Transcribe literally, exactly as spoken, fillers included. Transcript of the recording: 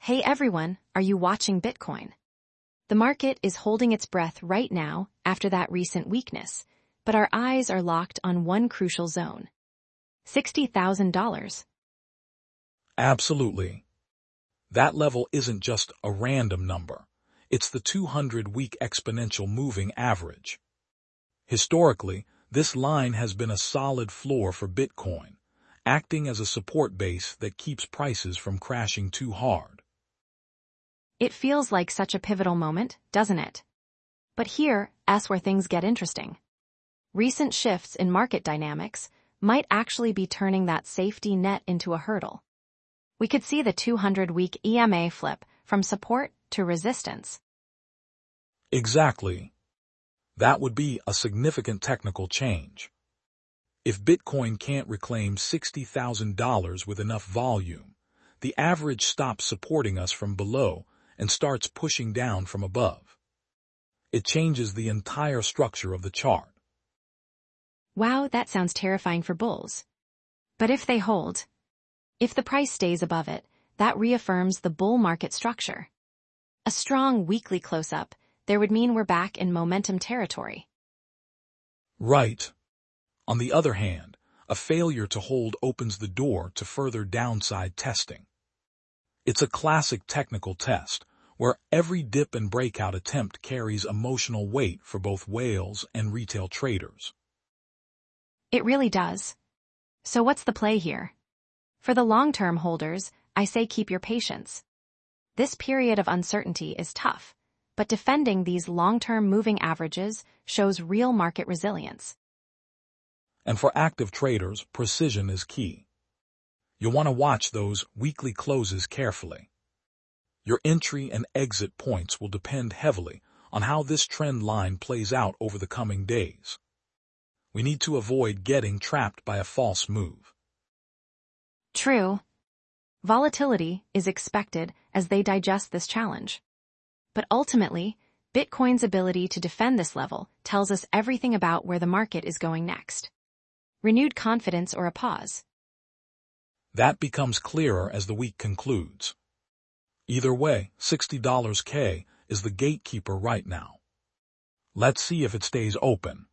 Hey everyone, are you watching Bitcoin? The market is holding its breath right now after that recent weakness, but our eyes are locked on one crucial zone. sixty thousand dollars. Absolutely. That level isn't just a random number. It's the two hundred week exponential moving average. Historically, this line has been a solid floor for Bitcoin, acting as a support base that keeps prices from crashing too hard. It feels like such a pivotal moment, doesn't it? But here, that's where things get interesting. Recent shifts in market dynamics might actually be turning that safety net into a hurdle. We could see the two hundred week E M A flip from support to resistance. Exactly. That would be a significant technical change. If Bitcoin can't reclaim sixty thousand dollars with enough volume, the average stops supporting us from below and starts pushing down from above. It changes the entire structure of the chart. Wow, that sounds terrifying for bulls. But if they hold, if the price stays above it, that reaffirms the bull market structure. A strong weekly close-up there would mean we're back in momentum territory. Right. On the other hand, a failure to hold opens the door to further downside testing. It's a classic technical test, where every dip and breakout attempt carries emotional weight for both whales and retail traders. It really does. So what's the play here? For the long-term holders, I say keep your patience. This period of uncertainty is tough, but defending these long-term moving averages shows real market resilience. And for active traders, precision is key. You'll want to watch those weekly closes carefully. Your entry and exit points will depend heavily on how this trend line plays out over the coming days. We need to avoid getting trapped by a false move. True. Volatility is expected as they digest this challenge. But ultimately, Bitcoin's ability to defend this level tells us everything about where the market is going next. Renewed confidence or a pause? That becomes clearer as the week concludes. Either way, sixty dollars K is the gatekeeper right now. Let's see if it stays open.